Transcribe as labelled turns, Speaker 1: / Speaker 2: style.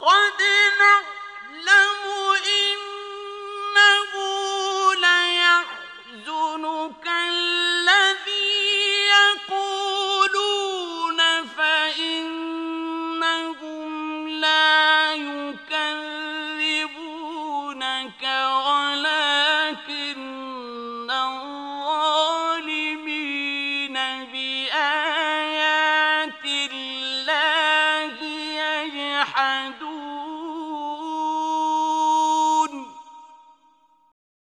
Speaker 1: قد نعلم إنه ليحزنك الذي يقولون فإنهم لا يكذبونك